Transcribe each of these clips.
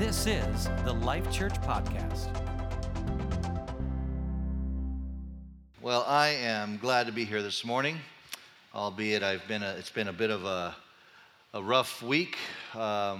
This is the Life Church Podcast. Well, I am glad to be here this morning, albeit it's been a bit of a rough week. I've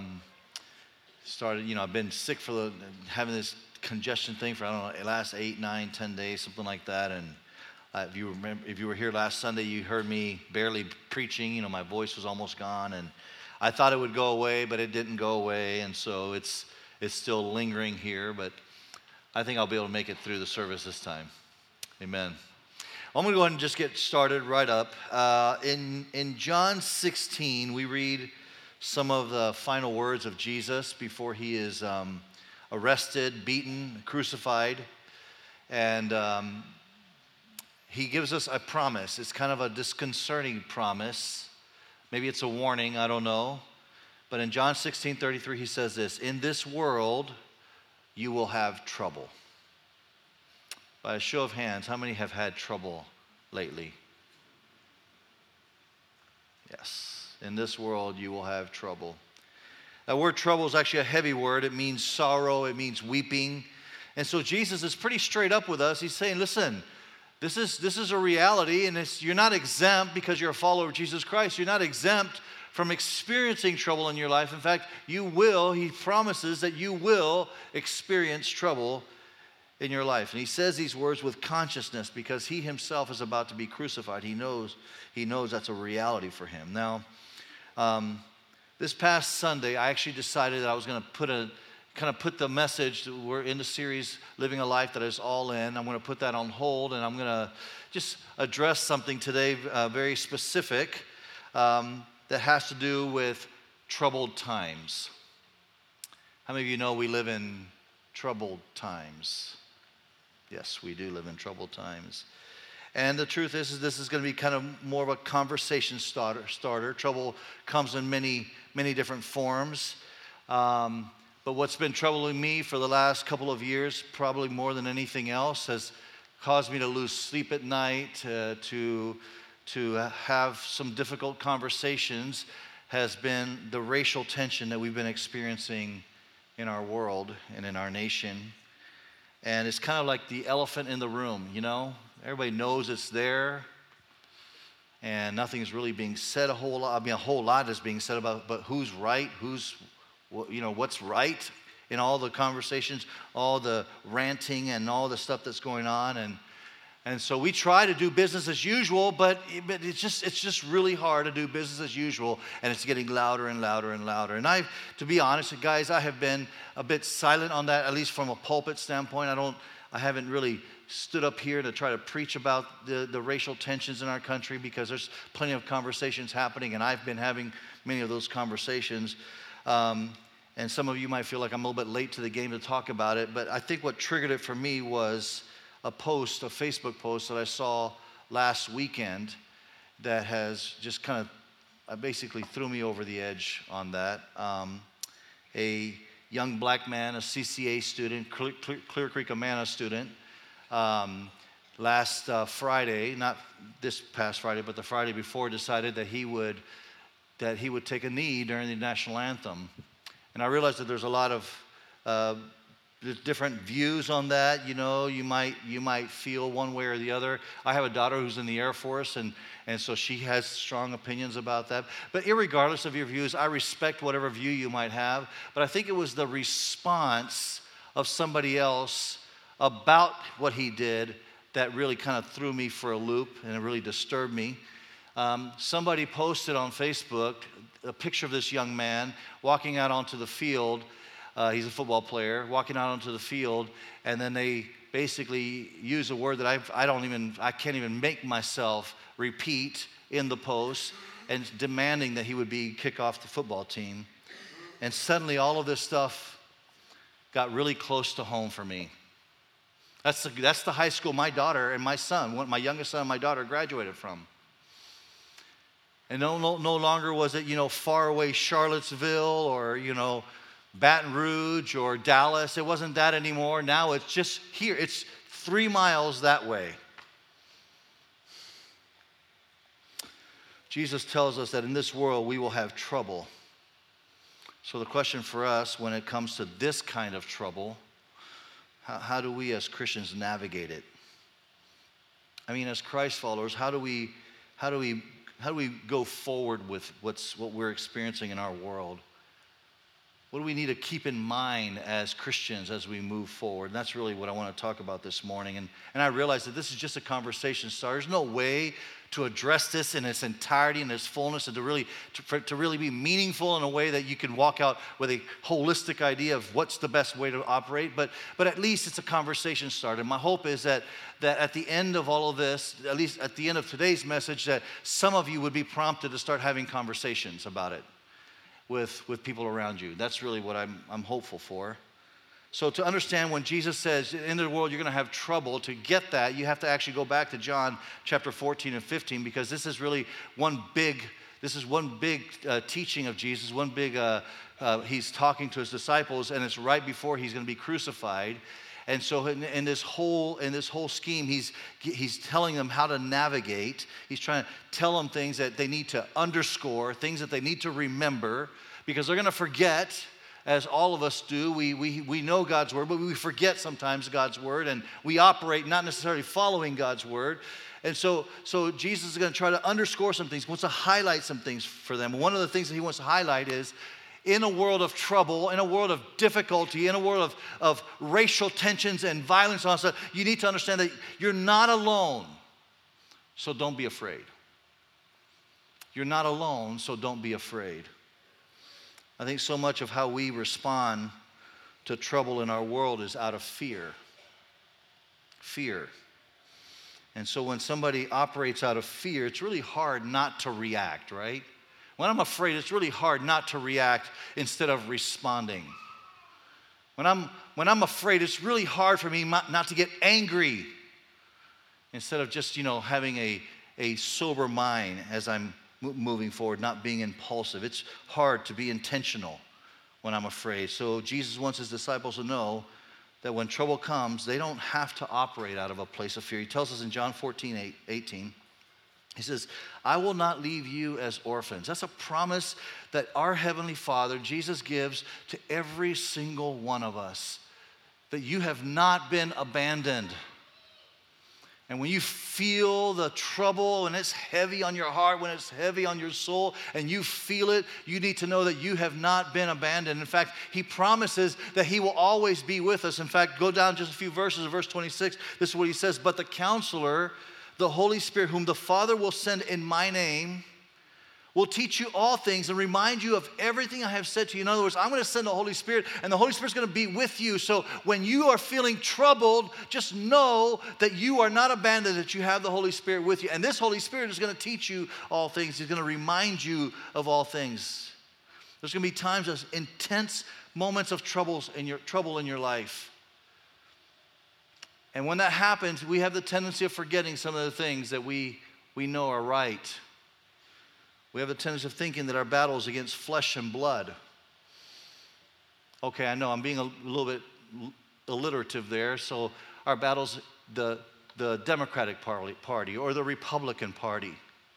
been sick having this congestion thing for, the last 8, 9, 10 days, something like that. And if you were here last Sunday, you heard me barely preaching. My voice was almost gone, and I thought it would go away, but it didn't go away, and so it's still lingering here. But I think I'll be able to make it through the service this time. Amen. I'm going to go ahead and just get started right up. In John 16, we read some of the final words of Jesus before he is arrested, beaten, crucified. And he gives us a promise. It's kind of a disconcerting promise. Maybe it's a warning, I don't know. But in John 16:33, he says this: "In this world, you will have trouble." By a show of hands, how many have had trouble lately? Yes. In this world, you will have trouble. That word trouble is actually a heavy word. It means sorrow. It means weeping. And so Jesus is pretty straight up with us. He's saying, listen, this is a reality, and you're not exempt because you're a follower of Jesus Christ. You're not exempt from experiencing trouble in your life. In fact, he promises that you will experience trouble in your life. And he says these words with consciousness because he himself is about to be crucified. He knows that's a reality for him. Now, this past Sunday, I actually decided that I was going to put the message. We're in the series, Living a Life That Is All In. I'm going to put that on hold, and I'm going to just address something today very specific that has to do with troubled times. How many of you know we live in troubled times? Yes, we do live in troubled times. And the truth is this is going to be kind of more of a conversation starter. Trouble comes in many, many different forms. But what's been troubling me for the last couple of years, probably more than anything else, has caused me to lose sleep at night, to have some difficult conversations, has been the racial tension that we've been experiencing in our world and in our nation. And it's kind of like the elephant in the room, Everybody knows it's there, and nothing's really being said a whole lot. A whole lot is being said about, but who's right, what's right in all the conversations, all the ranting and all the stuff that's going on. And so we try to do business as usual, but it's just really hard to do business as usual, and it's getting louder and louder and louder. And to be honest, guys, I have been a bit silent on that, at least from a pulpit standpoint. I haven't really stood up here to try to preach about the racial tensions in our country because there's plenty of conversations happening, and I've been having many of those conversations. And some of you might feel like I'm a little bit late to the game to talk about it, but I think what triggered it for me was a Facebook post that I saw last weekend that has just kind of basically threw me over the edge on that. A young black man, a CCA student, Clear Creek Amana student, last Friday, not this past Friday, but the Friday before, decided that he would take a knee during the national anthem. And I realized that there's a lot of different views on that. You might feel one way or the other. I have a daughter who's in the Air Force, and so she has strong opinions about that. But irregardless of your views, I respect whatever view you might have. But I think it was the response of somebody else about what he did that really kind of threw me for a loop, and it really disturbed me. Somebody posted on Facebook a picture of this young man walking out onto the field. He's a football player, walking out onto the field, and then they basically use a word that I can't even make myself repeat in the post, and demanding that he would be kicked off the football team. And suddenly all of this stuff got really close to home for me. That's the high school my daughter and my son, my youngest son and my daughter, graduated from. And no longer was it, far away Charlottesville or, Baton Rouge or Dallas. It wasn't that anymore. Now it's just here. It's 3 miles that way. Jesus tells us that in this world we will have trouble. So the question for us when it comes to this kind of trouble, how do we as Christians navigate it? I mean, as Christ followers, how do we go forward with what we're experiencing in our world? What do we need to keep in mind as Christians as we move forward? And that's really what I want to talk about this morning. And I realize that this is just a conversation starter. There's no way to address this in its entirety and its fullness, and to really be meaningful in a way that you can walk out with a holistic idea of what's the best way to operate. But at least it's a conversation starter. My hope is that at the end of all of this, at least at the end of today's message, that some of you would be prompted to start having conversations about it with people around you. That's really what I'm hopeful for. So to understand when Jesus says, in the world you're going to have trouble, to get that, you have to actually go back to John chapter 14 and 15, because this is really one big teaching of Jesus, he's talking to his disciples, and it's right before he's going to be crucified. And so in this whole scheme, he's telling them how to navigate. He's trying to tell them things that they need to underscore, things that they need to remember, because they're going to forget, as all of us do. We know God's word, but we forget sometimes God's word, and we operate not necessarily following God's word. And so Jesus is going to try to underscore some things. He wants to highlight some things for them. One of the things that he wants to highlight is, in a world of trouble, in a world of difficulty, in a world of racial tensions and violence, you need to understand that you're not alone, so don't be afraid. You're not alone, so don't be afraid. I think so much of how we respond to trouble in our world is out of fear. Fear. And so when somebody operates out of fear, it's really hard not to react, right? When I'm afraid, it's really hard not to react instead of responding. When I'm afraid, it's really hard for me not to get angry instead of just, having a sober mind as I'm moving forward, not being impulsive. It's hard to be intentional when I'm afraid. So Jesus wants his disciples to know that when trouble comes, they don't have to operate out of a place of fear. He tells us in John 14:18, he says, I will not leave you as orphans. That's a promise that our Heavenly Father, Jesus, gives to every single one of us, that you have not been abandoned. And when you feel the trouble, and it's heavy on your heart, when it's heavy on your soul, and you feel it, you need to know that you have not been abandoned. In fact, he promises that he will always be with us. In fact, go down just a few verses, verse 26, this is what he says, but the Counselor, the Holy Spirit, whom the Father will send in my name, will teach you all things and remind you of everything I have said to you. In other words, I'm going to send the Holy Spirit, and the Holy Spirit's going to be with you. So when you are feeling troubled, just know that you are not abandoned, that you have the Holy Spirit with you. And this Holy Spirit is going to teach you all things. He's going to remind you of all things. There's going to be times of intense moments of trouble in your life. And when that happens, we have the tendency of forgetting some of the things that we know are right. We have the tendency of thinking that our battle is against flesh and blood. Okay, I know I'm being a little bit alliterative there. So our battle's the Democratic Party or the Republican Party,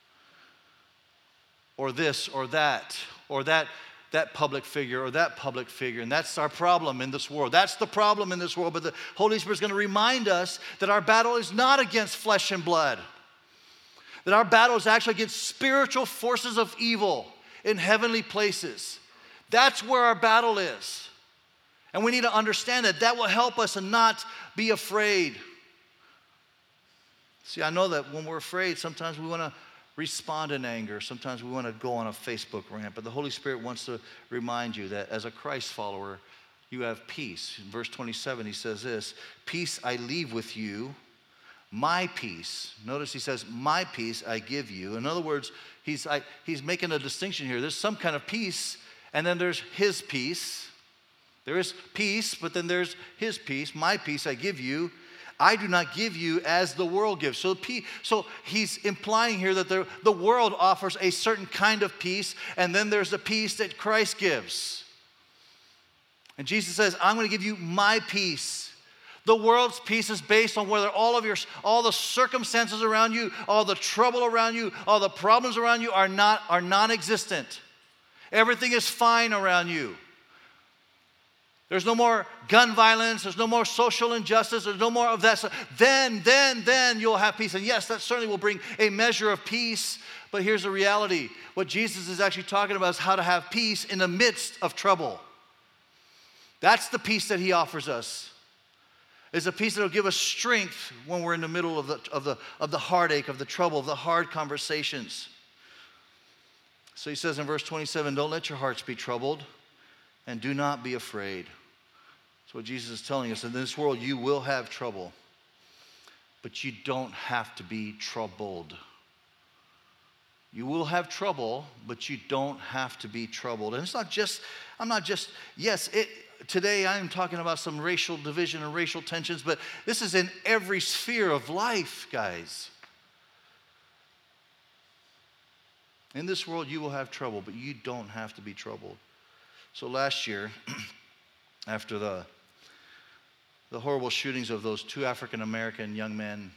or this or that public figure or that public figure. And that's our problem in this world. That's the problem in this world. But the Holy Spirit's going to remind us that our battle is not against flesh and blood. That our battle is actually against spiritual forces of evil in heavenly places. That's where our battle is. And we need to understand that. That will help us and not be afraid. See, I know that when we're afraid, sometimes we want to respond in anger. Sometimes we want to go on a Facebook rant. But the Holy Spirit wants to remind you that as a Christ follower, you have peace. In verse 27, he says this, peace I leave with you, my peace. Notice he says, my peace I give you. In other words, he's making a distinction here. There's some kind of peace, and then there's his peace. There is peace, but then there's his peace. My peace I give you. I do not give you as the world gives. So he's implying here that the world offers a certain kind of peace, and then there's the peace that Christ gives. And Jesus says, I'm going to give you my peace. The world's peace is based on whether all the circumstances around you, all the trouble around you, all the problems around you are non-existent. Everything is fine around you. there's no more gun violence, there's no more social injustice, there's no more of that stuff, then you'll have peace. And yes, that certainly will bring a measure of peace. But here's the reality. What Jesus is actually talking about is how to have peace in the midst of trouble. That's the peace that he offers us. It's a peace that will give us strength when we're in the middle of the heartache, of the trouble, of the hard conversations. So he says in verse 27, don't let your hearts be troubled. And do not be afraid. That's what Jesus is telling us. In this world, you will have trouble. But you don't have to be troubled. You will have trouble, but you don't have to be troubled. And it's not just, today I'm talking about some racial division and racial tensions, but this is in every sphere of life, guys. In this world, you will have trouble, but you don't have to be troubled. So last year, after the horrible shootings of those 2 African-American young men,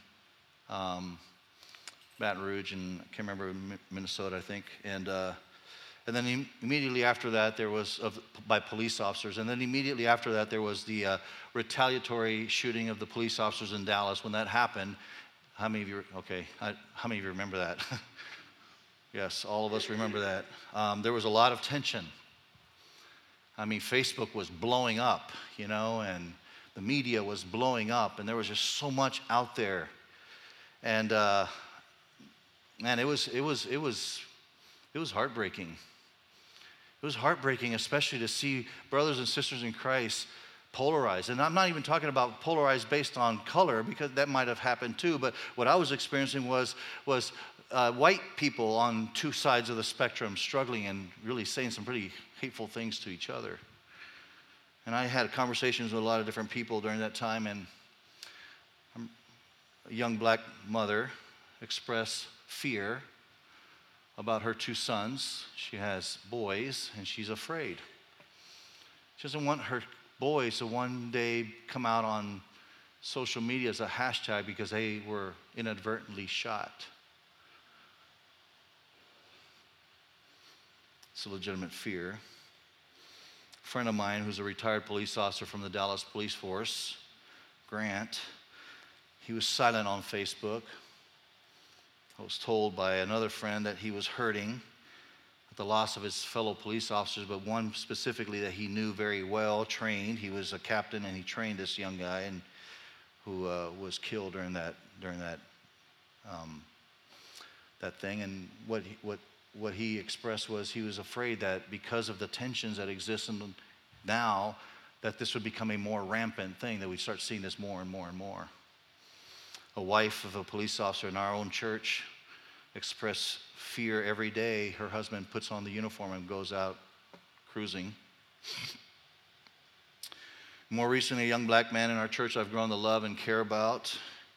Baton Rouge and I can't remember, Minnesota, I think, and then immediately after that there was by police officers, and then immediately after that there was the retaliatory shooting of the police officers in Dallas. When that happened, how many of you remember that? Yes, all of us remember that. There was a lot of tension. I mean, Facebook was blowing up, and the media was blowing up, and there was just so much out there. And man, it was heartbreaking. It was heartbreaking, especially to see brothers and sisters in Christ polarized. And I'm not even talking about polarized based on color, because that might have happened too. But what I was experiencing was white people on 2 sides of the spectrum struggling and really saying some pretty hateful things to each other. And I had conversations with a lot of different people during that time, and a young black mother expressed fear about her 2 sons. She has boys, and she's afraid. She doesn't want her boys to one day come out on social media as a hashtag because they were inadvertently shot. It's a legitimate fear. A friend of mine who's a retired police officer from the Dallas Police Force, Grant, he was silent on Facebook. I was told by another friend that he was hurting at the loss of his fellow police officers, but one specifically that he knew very well, trained. He was a captain, and he trained this young guy, and who was killed during that thing. And what he expressed was he was afraid that because of the tensions that exist now, that this would become a more rampant thing, that we'd start seeing this more and more and more. A wife of a police officer in our own church expressed fear every day. Her husband puts on the uniform and goes out cruising. More recently, a young black man in our church I've grown to love and care about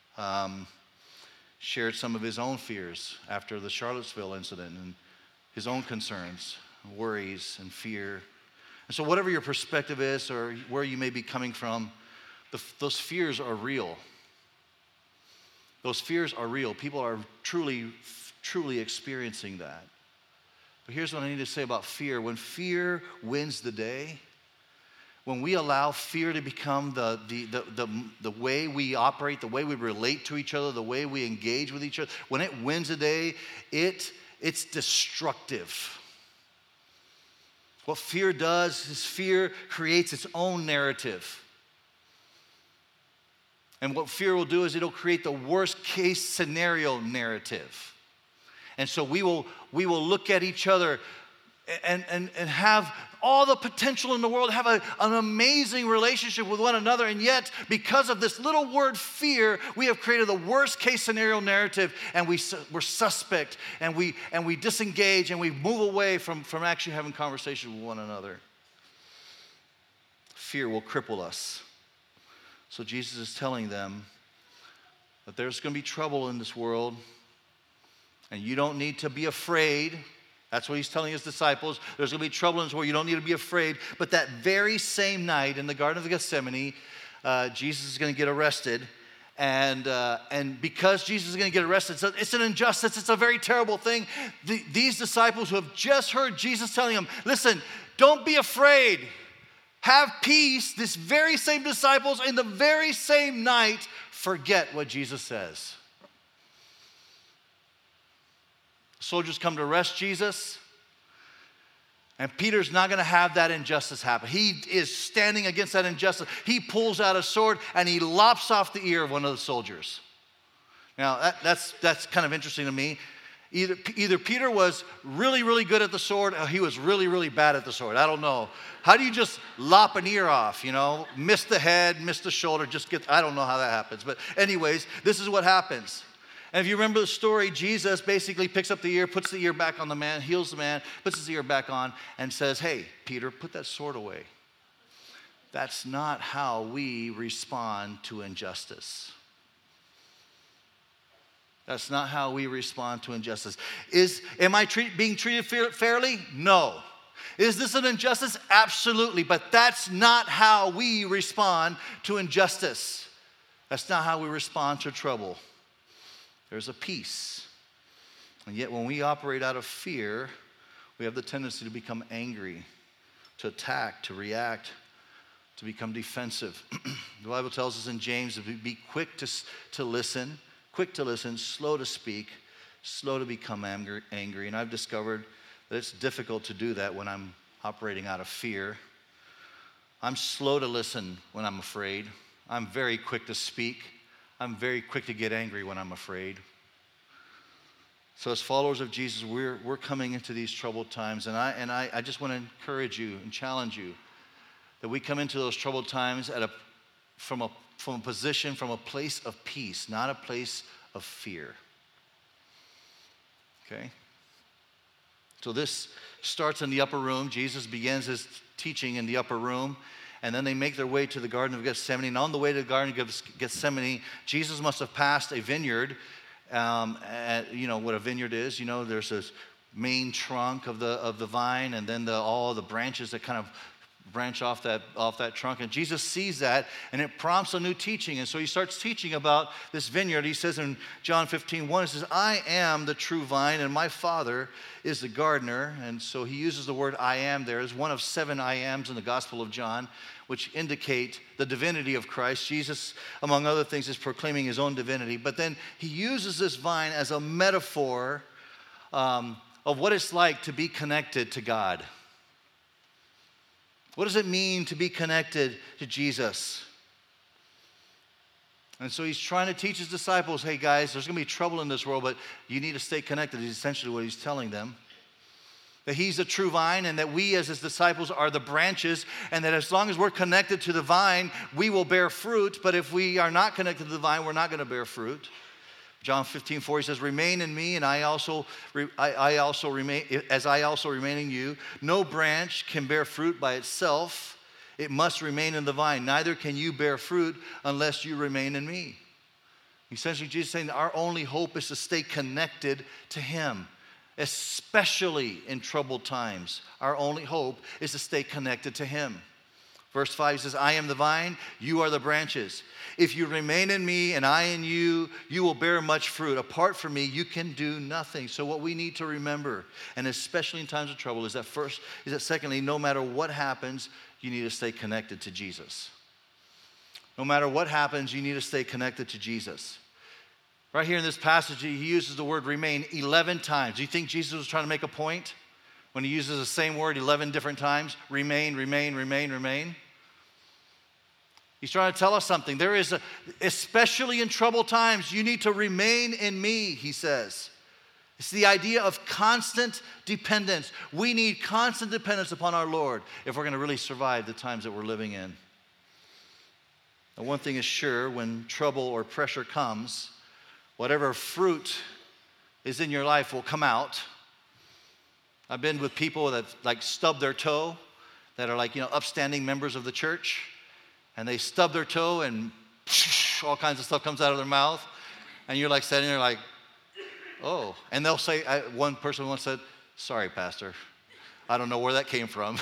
shared some of his own fears after the Charlottesville incident, and his own concerns, worries, and fear. And so whatever your perspective is or where you may be coming from, those fears are real. Those fears are real. People are truly experiencing that. But here's what I need to say about fear. When fear wins the day, when we allow fear to become the way we operate, the way we relate to each other, the way we engage with each other, when it wins the day, it's destructive. What fear does is fear creates its own narrative. And what fear will do is it'll create the worst case scenario narrative. And so we will look at each other and have all the potential in the world, have an amazing relationship with one another, and yet because of this little word fear, we have created the worst case scenario narrative, and we're suspect, and we disengage, and we move away from actually having conversation with one another. Fear will cripple us. So Jesus is telling them that there's going to be trouble in this world, and you don't need to be afraid. That's what he's telling his disciples. There's going to be trouble in this world. You don't need to be afraid. But that very same night in the Garden of Gethsemane, Jesus is going to get arrested. And because Jesus is going to get arrested, it's an injustice. It's a very terrible thing. These disciples who have just heard Jesus telling them, listen, don't be afraid. have peace, this very same disciples in the very same night forget what Jesus says. Soldiers come to arrest Jesus, and Peter's not going to have that injustice happen. He is standing against that injustice. He pulls out a sword and he lops off the ear of one of the soldiers. Now, that's kind of interesting to me. Either Peter was really, really good at the sword, or he was really, really bad at the sword. I don't know. How do you just lop an ear off, Miss the head, miss the shoulder, I don't know how that happens. But anyways, this is what happens. And if you remember the story, Jesus basically picks up the ear, puts the ear back on the man, heals the man, puts his ear back on, and says, hey, Peter, put that sword away. That's not how we respond to injustice. That's not how we respond to injustice. Am I being treated fairly? No. Is this an injustice? Absolutely. But that's not how we respond to injustice. That's not how we respond to trouble. There's a peace. And yet when we operate out of fear, we have the tendency to become angry, to attack, to react, to become defensive. The Bible tells us in James to be quick to listen, slow to speak, slow to become angry. And I've discovered that it's difficult to do that when I'm operating out of fear. I'm slow to listen when I'm afraid. I'm very quick to speak. I'm very quick to get angry when I'm afraid. So as followers of Jesus, we're coming into these troubled times. And I just want to encourage you and challenge you that we come into those troubled times from a place of peace, not a place of fear. Okay? So this starts in the upper room. Jesus begins his teaching in the upper room, and then they make their way to the Garden of Gethsemane. And on the way to the Garden of Gethsemane, Jesus must have passed a vineyard. What a vineyard is. There's this main trunk of the vine, and then all the branches that kind of branch off that trunk. And Jesus sees that, and it prompts a new teaching. And so he starts teaching about this vineyard. He says in John 15:1, he says, I am the true vine, and my Father is the gardener. And so he uses the word I am there as one of 7 I ams in the Gospel of John, which indicate the divinity of Christ. Jesus, among other things, is proclaiming his own divinity. But then he uses this vine as a metaphor of what it's like to be connected to God. What does it mean to be connected to Jesus? And so he's trying to teach his disciples, hey guys, there's going to be trouble in this world, but you need to stay connected, is essentially what he's telling them. That he's the true vine, and that we as his disciples are the branches, and that as long as we're connected to the vine, we will bear fruit. But if we are not connected to the vine, we're not going to bear fruit. John 15:4, he says, remain in me, and I also remain, as I also remain in you. No branch can bear fruit by itself. It must remain in the vine. Neither can you bear fruit unless you remain in me. Essentially, Jesus is saying that our only hope is to stay connected to him, especially in troubled times. Our only hope is to stay connected to him. Verse 5 says, I am the vine, you are the branches. If you remain in me and I in you, you will bear much fruit. Apart from me, you can do nothing. So what we need to remember, and especially in times of trouble, is that secondly, no matter what happens, you need to stay connected to Jesus. No matter what happens, you need to stay connected to Jesus. Right here in this passage, he uses the word remain 11 times. Do you think Jesus was trying to make a point when he uses the same word 11 different times? Remain, remain, remain, remain. He's trying to tell us something. Especially in troubled times, you need to remain in me, he says. It's the idea of constant dependence. We need constant dependence upon our Lord if we're going to really survive the times that we're living in. Now, one thing is sure, when trouble or pressure comes, whatever fruit is in your life will come out. I've been with people that stub their toe, that are upstanding members of the church, and they stub their toe and all kinds of stuff comes out of their mouth, and you're sitting there oh. And they'll say, one person once said, sorry, Pastor, I don't know where that came from.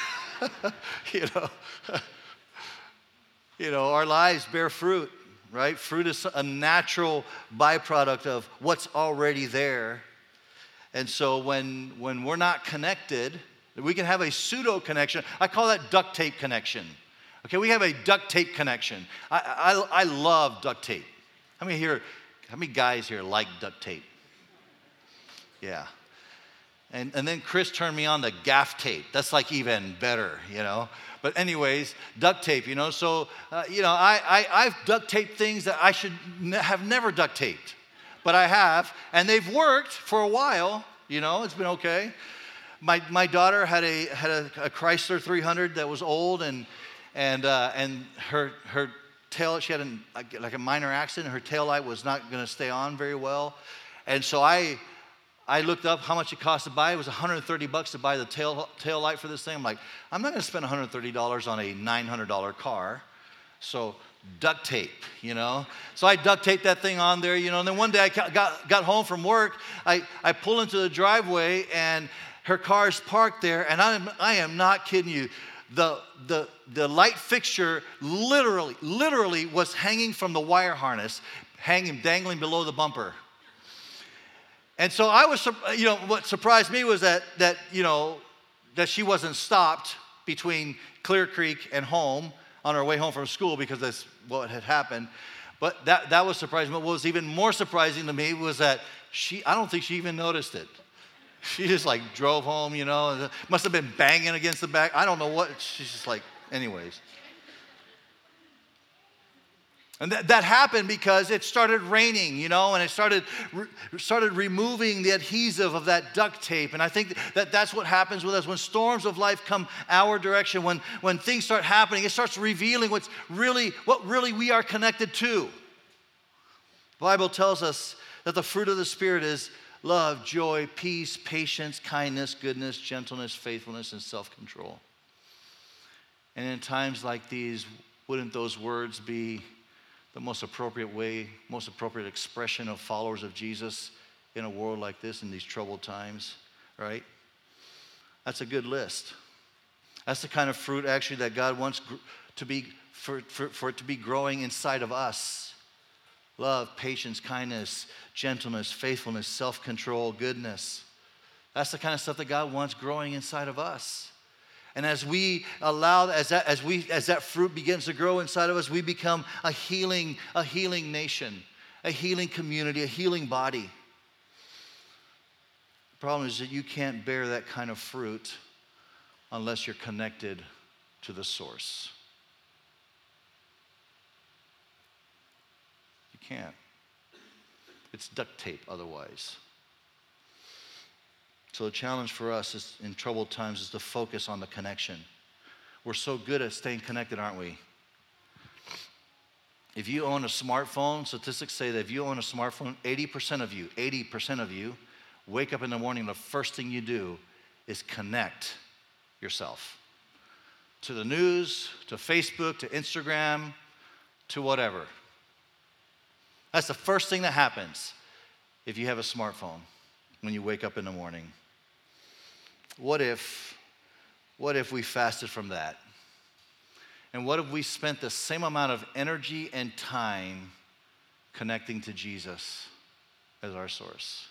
Our lives bear fruit, right? Fruit is a natural byproduct of what's already there. And so when we're not connected, We can have a pseudo connection. I call that duct tape connection. Okay, we have a duct tape connection. I love duct tape. How many guys here like duct tape? Yeah. And then Chris turned me on to gaff tape. That's like even better, you know. But anyways, duct tape, you know. So, I've duct taped things that I should have never duct taped. But I have, and they've worked for a while, you know. It's been okay. My daughter had a Chrysler 300 that was old, and her tail, she had a minor accident. Her tail light was not going to stay on very well, and so I looked up how much it cost to buy. It was $130 to buy the tail light for this thing. I'm like, I'm not going to spend $130 on a $900 car. So duct tape, you know. So I duct taped that thing on there, you know. And then one day I got home from work. I pull into the driveway, and her car's parked there. And I am not kidding you. The light fixture literally was hanging from the wire harness, dangling below the bumper. And so I was, what surprised me was that she wasn't stopped between Clear Creek and home on her way home from school, because that's what had happened. But that was surprising. But what was even more surprising to me was that I don't think she even noticed it. She just like drove home, you know, and must have been banging against the back. I don't know what. She's just like, anyways. And that happened because it started raining, you know, and it started removing the adhesive of that duct tape. And I think that's what happens with us when storms of life come our direction. When things start happening, it starts revealing what really we are connected to. The Bible tells us that the fruit of the Spirit is love, joy, peace, patience, kindness, goodness, gentleness, faithfulness, and self-control. And in times like these, wouldn't those words be the most appropriate expression of followers of Jesus in a world like this, in these troubled times, right? That's a good list. That's the kind of fruit actually that God wants to be for it to be growing inside of us. Love, patience, kindness, gentleness, faithfulness, self-control, goodness. That's the kind of stuff that God wants growing inside of us. And as we allow, as that fruit begins to grow inside of us, we become a healing nation, a healing community, a healing body. The problem is that you can't bear that kind of fruit unless you're connected to the source. You can't. It's duct tape otherwise. So the challenge for us is, in troubled times, is to focus on the connection. We're so good at staying connected, aren't we? If you own a smartphone, statistics say that if you own a smartphone, 80% of you wake up in the morning, the first thing you do is connect yourself to the news, to Facebook, to Instagram, to whatever. That's the first thing that happens if you have a smartphone when you wake up in the morning. What if we fasted from that? And what if we spent the same amount of energy and time connecting to Jesus as our source?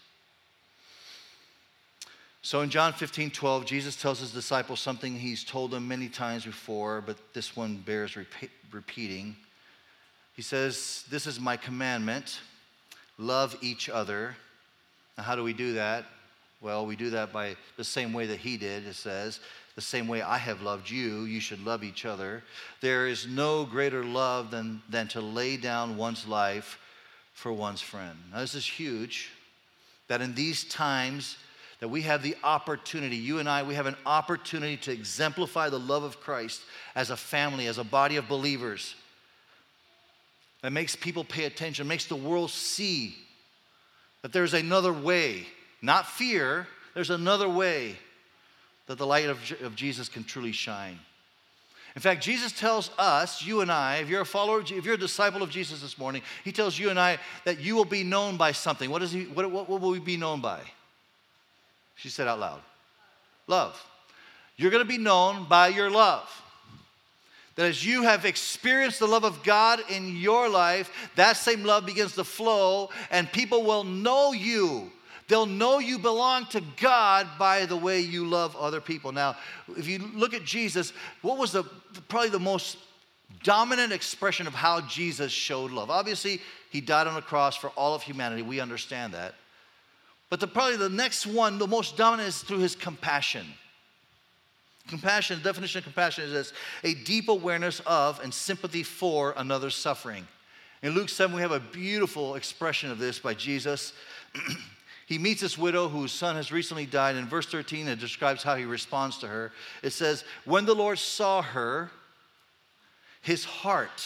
So in John 15:12, Jesus tells his disciples something he's told them many times before, but this one bears repeating. He says, "This is my commandment, love each other." Now, how do we do that? Well, we do that by the same way that he did. It says, the same way I have loved you, you should love each other. There is no greater love than to lay down one's life for one's friend. Now, this is huge, that in these times that we have the opportunity, you and I, we have an opportunity to exemplify the love of Christ as a family, as a body of believers. That makes people pay attention, makes the world see that there's another way. Not fear, there's another way that the light of Jesus can truly shine. In fact, Jesus tells us, you and I, if you're a disciple of Jesus this morning, he tells you and I that you will be known by something. What will we be known by? She said out loud, love. You're going to be known by your love. That as you have experienced the love of God in your life, that same love begins to flow, and people will know you They'll know you belong to God by the way you love other people. Now, if you look at Jesus, what was probably the most dominant expression of how Jesus showed love? Obviously, he died on the cross for all of humanity. We understand that. But probably the next one, the most dominant, is through his compassion. Compassion, the definition of compassion is this: a deep awareness of and sympathy for another's suffering. In Luke 7, we have a beautiful expression of this by Jesus. He meets this widow whose son has recently died. In verse 13, it describes how he responds to her. It says, when the Lord saw her, his heart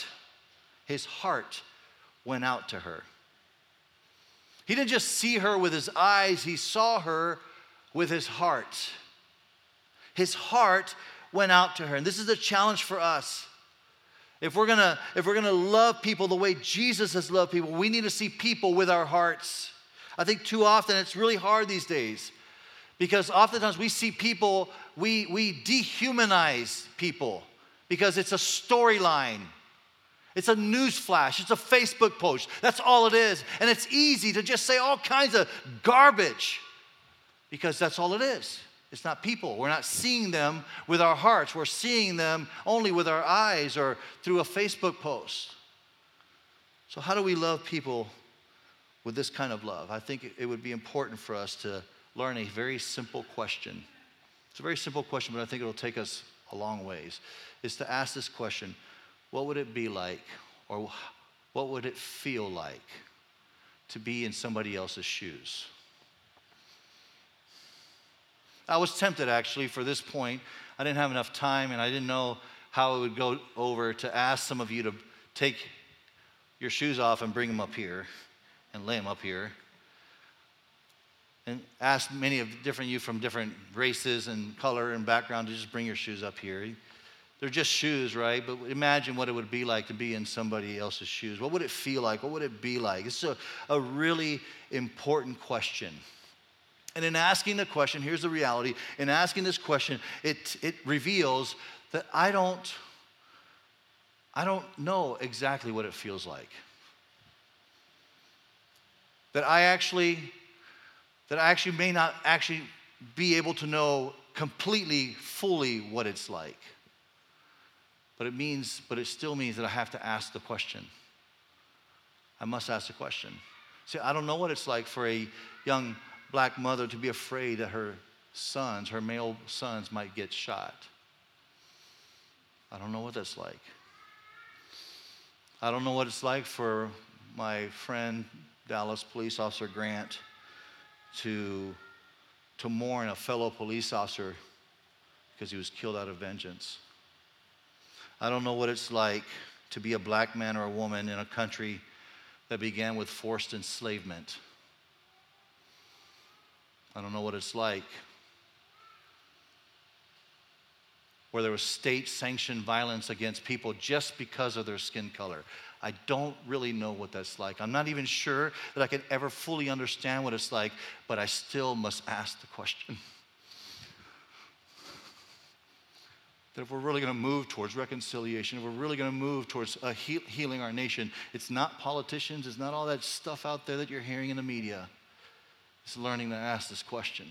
went out to her. He didn't just see her with his eyes, he saw her with his heart. His heart went out to her. And this is a challenge for us. If we're gonna love people the way Jesus has loved people, we need to see people with our hearts. I think too often it's really hard these days, because oftentimes we see people, we dehumanize people because it's a storyline. It's a news flash. It's a Facebook post. That's all it is. And it's easy to just say all kinds of garbage because that's all it is. It's not people. We're not seeing them with our hearts. We're seeing them only with our eyes or through a Facebook post. So how do we love people with this kind of love? I think it would be important for us to learn a very simple question. It's a very simple question, but I think it'll take us a long ways. Is to ask this question: what would it be like, or what would it feel like to be in somebody else's shoes? I was tempted, actually, for this point. I didn't have enough time, and I didn't know how it would go over to ask some of you to take your shoes off and bring them up here and lay them up here. And ask many of you from different races and color and background to just bring your shoes up here. They're just shoes, right? But imagine what it would be like to be in somebody else's shoes. What would it feel like? What would it be like? It's a really important question. And in asking the question, here's the reality. In asking this question, it reveals that I don't know exactly what it feels like. That I actually may not actually be able to know completely, fully what it's like. But it still means that I have to ask the question. I must ask the question. See, I don't know what it's like for a young black mother to be afraid that her male sons might get shot. I don't know what that's like. I don't know what it's like for my friend, Dallas police officer Grant, to mourn a fellow police officer because he was killed out of vengeance. I don't know what it's like to be a black man or a woman in a country that began with forced enslavement. I don't know what it's like where there was state-sanctioned violence against people just because of their skin color. I don't really know what that's like. I'm not even sure that I can ever fully understand what it's like, but I still must ask the question. That if we're really going to move towards reconciliation, if we're really going to move towards healing our nation, it's not politicians, it's not all that stuff out there that you're hearing in the media. It's learning to ask this question.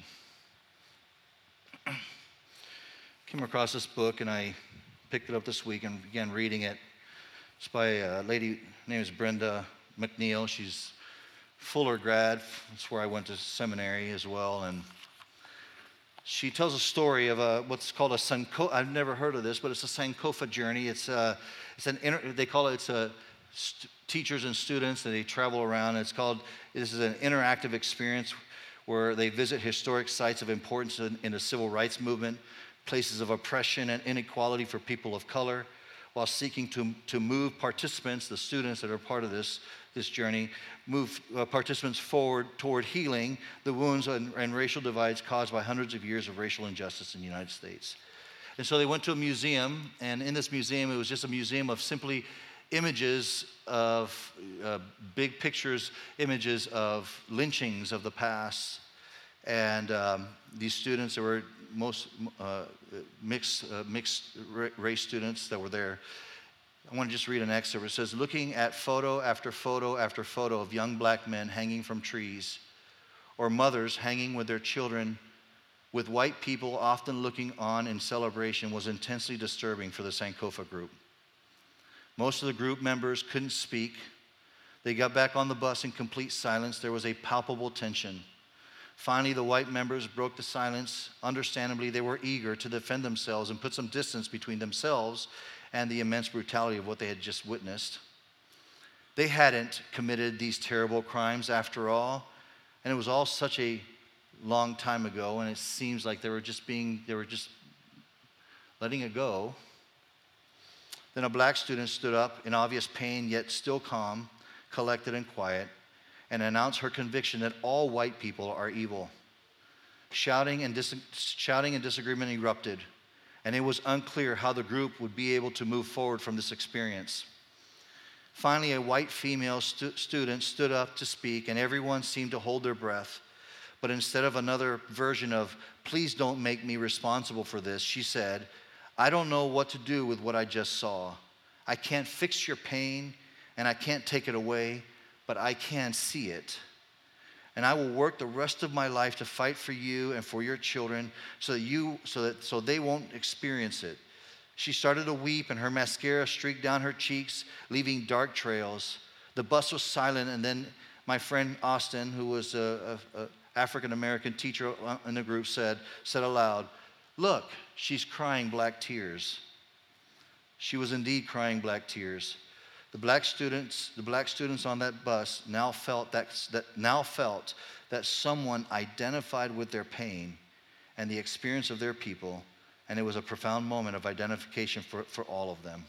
Came across this book and I picked it up this week and began reading it. It's by a lady, her name is Brenda McNeil. She's Fuller grad. That's where I went to seminary as well. And she tells a story of what's called a Sankofa. I've never heard of this, but it's a Sankofa journey. They call it teachers and students, and they travel around. This is an interactive experience where they visit historic sites of importance in the civil rights movement, places of oppression and inequality for people of color, while seeking to move participants, the students that are part of this journey, move participants forward toward healing the wounds and racial divides caused by hundreds of years of racial injustice in the United States. And so they went to a museum, and in this museum, it was just a museum of simply images of big pictures, images of lynchings of the past. And these students, there were most mixed race students that were there. I want to just read an excerpt. It says, looking at photo after photo after photo of young black men hanging from trees, or mothers hanging with their children, with white people often looking on in celebration, was intensely disturbing for the Sankofa group. Most of the group members couldn't speak. They got back on the bus in complete silence. There was a palpable tension. Finally, the white members broke the silence. Understandably, they were eager to defend themselves and put some distance between themselves and the immense brutality of what they had just witnessed. They hadn't committed these terrible crimes after all, and it was all such a long time ago, and it seems like they were just letting it go. Then a black student stood up in obvious pain, yet still calm, collected, and quiet, and announced her conviction that all white people are evil. Shouting and disagreement erupted, and it was unclear how the group would be able to move forward from this experience. Finally, a white female student stood up to speak, and everyone seemed to hold their breath. But instead of another version of, "Please don't make me responsible for this," she said, "I don't know what to do with what I just saw. I can't fix your pain, and I can't take it away, but I can see it. And I will work the rest of my life to fight for you and for your children so they won't experience it." She started to weep, and her mascara streaked down her cheeks, leaving dark trails. The bus was silent, and then my friend Austin, who was an African-American teacher in the group, said aloud, "Look, she's crying black tears." She was indeed crying black tears. The black students on that bus now felt that someone identified with their pain and the experience of their people, and it was a profound moment of identification for all of them.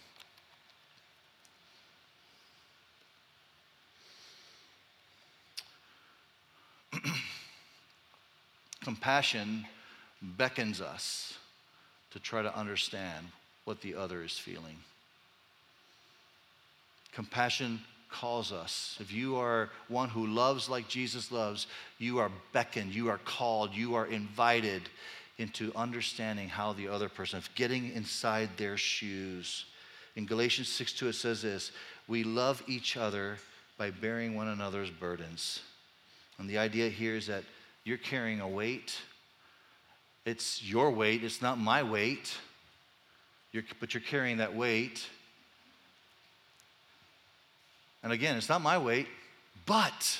Compassion beckons us to try to understand what the other is feeling. Compassion calls us. If you are one who loves like Jesus loves, you are beckoned, you are called, you are invited into understanding how the other person, of getting inside their shoes. In Galatians 6:2 it says this, "We love each other by bearing one another's burdens." And the idea here is that you're carrying a weight. It's your weight, it's not my weight, but you're carrying that weight. And again, it's not my weight, but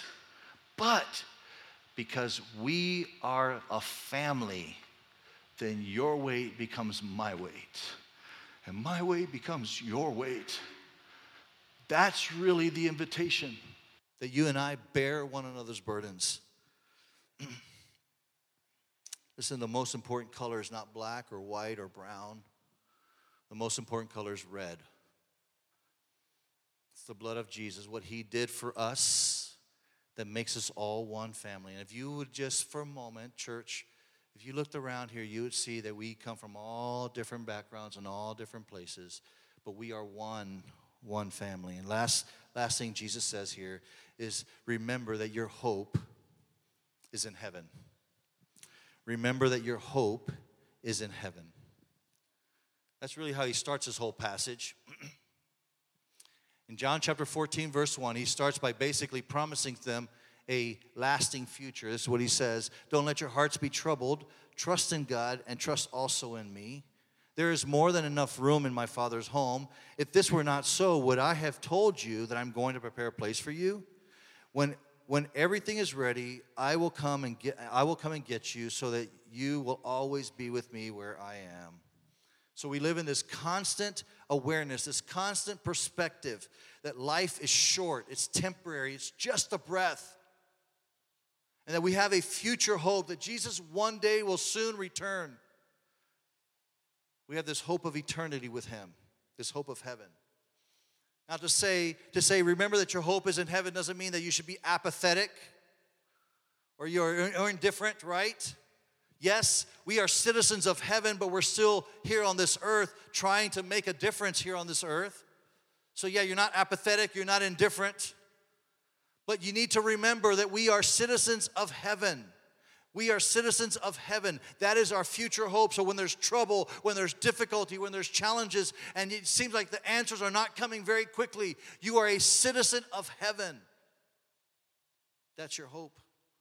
because we are a family, then your weight becomes my weight, and my weight becomes your weight. That's really the invitation, that you and I bear one another's burdens. Listen, the most important color is not black or white or brown. The most important color is red. It's the blood of Jesus, what he did for us, that makes us all one family. And if you would just for a moment, church, if you looked around here, you would see that we come from all different backgrounds and all different places, but we are one family. And last thing Jesus says here is, remember that your hope is in heaven. Remember that your hope is in heaven. That's really how he starts this whole passage. In John chapter 14, verse 1, he starts by basically promising them a lasting future. This is what he says: "Don't let your hearts be troubled. Trust in God and trust also in me. There is more than enough room in my Father's home. If this were not so, would I have told you that I'm going to prepare a place for you? When everything is ready, I will come and get you, so that you will always be with me where I am." So we live in this constant awareness, this constant perspective that life is short, it's temporary, it's just a breath. And that we have a future hope that Jesus one day will soon return. We have this hope of eternity with him, this hope of heaven. Now to say, remember that your hope is in heaven doesn't mean that you should be apathetic or you're indifferent, right? Yes, we are citizens of heaven, but we're still here on this earth trying to make a difference here on this earth. So yeah, you're not apathetic, you're not indifferent, but you need to remember that we are citizens of heaven. We are citizens of heaven. That is our future hope. So when there's trouble, when there's difficulty, when there's challenges, and it seems like the answers are not coming very quickly, you are a citizen of heaven. That's your hope.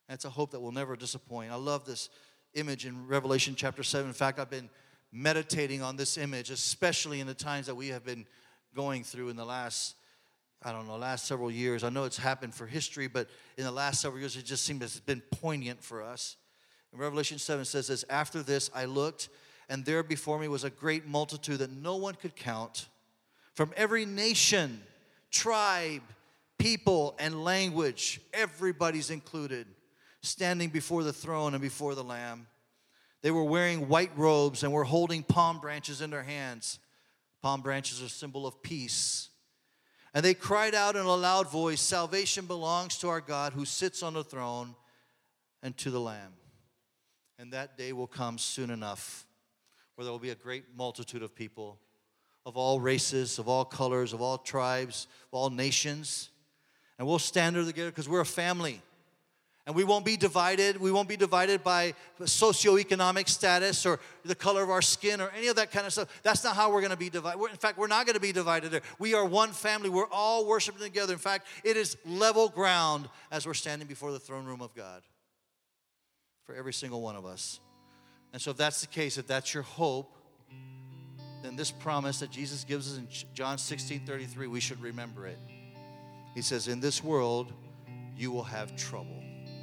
And it's a hope that will never disappoint. I love this image in Revelation chapter 7. In fact, I've been meditating on this image, especially in the times that we have been going through in the last several years. I know it's happened for history, but in the last several years, it just seems it's been poignant for us. In Revelation 7 says this, "After this I looked, and there before me was a great multitude that no one could count, from every nation, tribe, people, and language." Everybody's included, standing before the throne and before the Lamb. They were wearing white robes and were holding palm branches in their hands. Palm branches are a symbol of peace. And they cried out in a loud voice, "Salvation belongs to our God who sits on the throne and to the Lamb." And that day will come soon enough, where there will be a great multitude of people of all races, of all colors, of all tribes, of all nations. And we'll stand there together because we're a family. And we won't be divided. We won't be divided by socioeconomic status or the color of our skin or any of that kind of stuff. That's not how we're going to be divided. In fact, we're not going to be divided there. We are one family. We're all worshiping together. In fact, it is level ground as we're standing before the throne room of God for every single one of us. And so if that's the case, if that's your hope, then this promise that Jesus gives us in John 16:33, we should remember it. He says, "In this world, you will have trouble."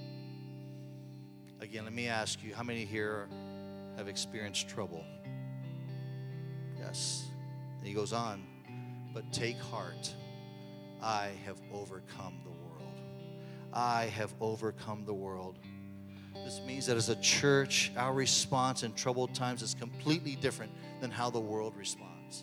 Again, let me ask you, how many here have experienced trouble? Yes. And he goes on, "But take heart, I have overcome the world." I have overcome the world. This means that as a church, our response in troubled times is completely different than how the world responds.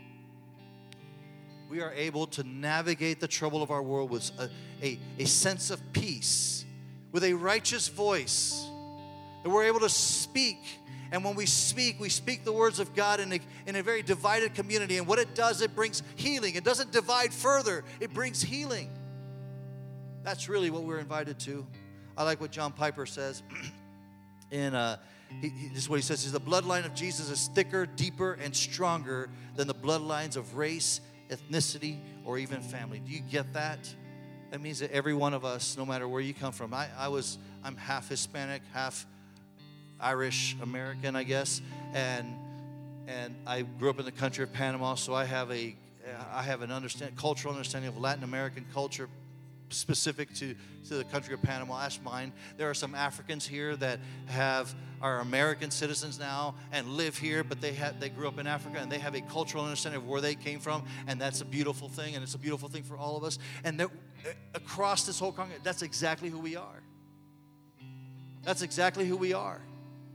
We are able to navigate the trouble of our world with a sense of peace, with a righteous voice, that we're able to speak. And when we speak the words of God in a very divided community. And what it does, it brings healing. It doesn't divide further. It brings healing. That's really what we're invited to. I like what John Piper says. This is what he says. The bloodline of Jesus is thicker, deeper, and stronger than the bloodlines of race, ethnicity, or even family. Do you get that? That means that every one of us, no matter where you come from, I'm half Hispanic, half Irish American, I guess, and I grew up in the country of Panama, so I have an cultural understanding of Latin American culture specific to the country of Panama. That's mine. There are some Africans here that are American citizens now and live here, but they grew up in Africa and they have a cultural understanding of where they came from, and that's a beautiful thing, and it's a beautiful thing for all of us. And across this whole congregation, that's exactly who we are. That's exactly who we are.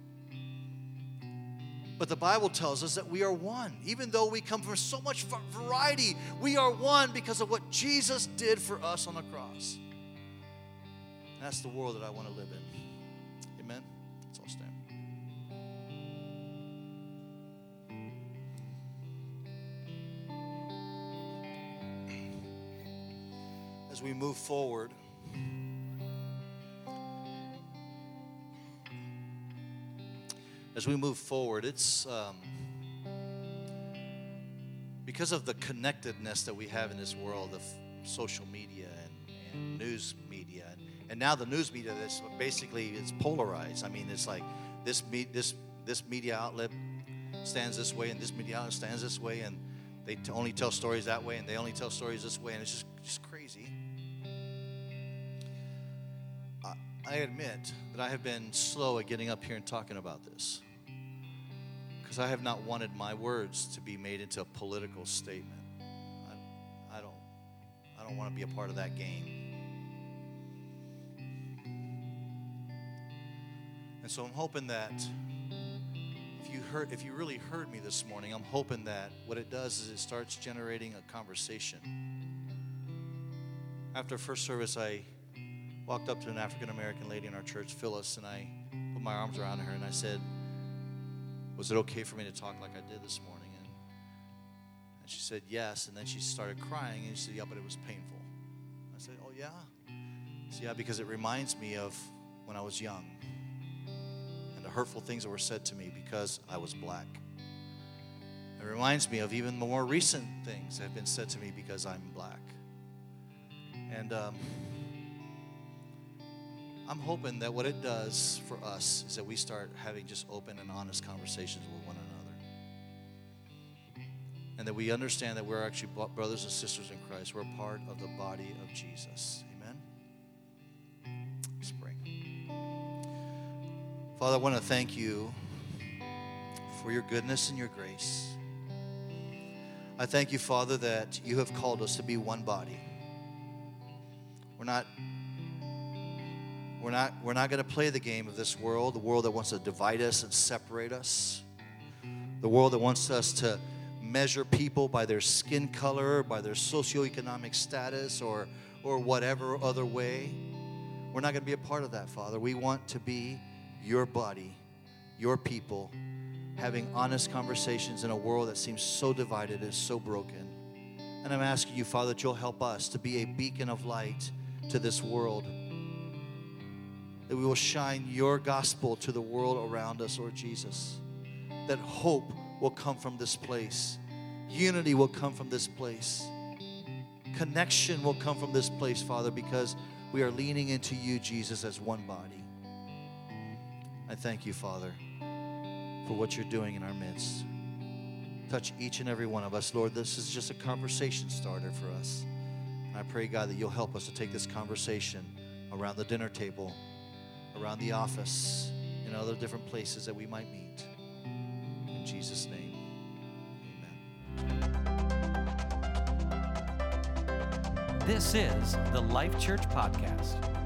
But the Bible tells us that we are one. Even though we come from so much variety, we are one because of what Jesus did for us on the cross. That's the world that I want to live in. Amen? Let's all stand. As we move forward, it's because of the connectedness that we have in this world of social media and news media, and now the news media that's basically it's polarized. I mean, it's like this media outlet stands this way, and this media outlet stands this way, and they only tell stories that way, and they only tell stories this way, and it's just crazy. I admit that I have been slow at getting up here and talking about this, because I have not wanted my words to be made into a political statement. I don't want to be a part of that game. And so I'm hoping that if you really heard me this morning, I'm hoping that what it does is it starts generating a conversation. After first service, I walked up to an African American lady in our church, Phyllis, and I put my arms around her and I said, "Was it okay for me to talk like I did this morning?" And she said yes, and then she started crying, and she said, "Yeah, but it was painful." I said, "Oh, yeah?" She said, "Yeah, because it reminds me of when I was young and the hurtful things that were said to me because I was black. It reminds me of even more recent things that have been said to me because I'm black." And I'm hoping that what it does for us is that we start having just open and honest conversations with one another. And that we understand that we're actually brothers and sisters in Christ. We're part of the body of Jesus. Amen? Let's pray. Father, I want to thank you for your goodness and your grace. I thank you, Father, that you have called us to be one body. We're not going to play the game of this world, the world that wants to divide us and separate us, the world that wants us to measure people by their skin color, by their socioeconomic status, or whatever other way. We're not going to be a part of that, Father. We want to be your body, your people, having honest conversations in a world that seems so divided and so broken. And I'm asking you, Father, that you'll help us to be a beacon of light to this world, that we will shine your gospel to the world around us, Lord Jesus, that hope will come from this place, unity will come from this place, connection will come from this place, Father, because we are leaning into you, Jesus, as one body. I thank you, Father, for what you're doing in our midst. Touch each and every one of us, Lord. This is just a conversation starter for us. And I pray, God, that you'll help us to take this conversation around the dinner table, around the office, and other different places that we might meet. In Jesus' name, amen. This is the Life Church Podcast.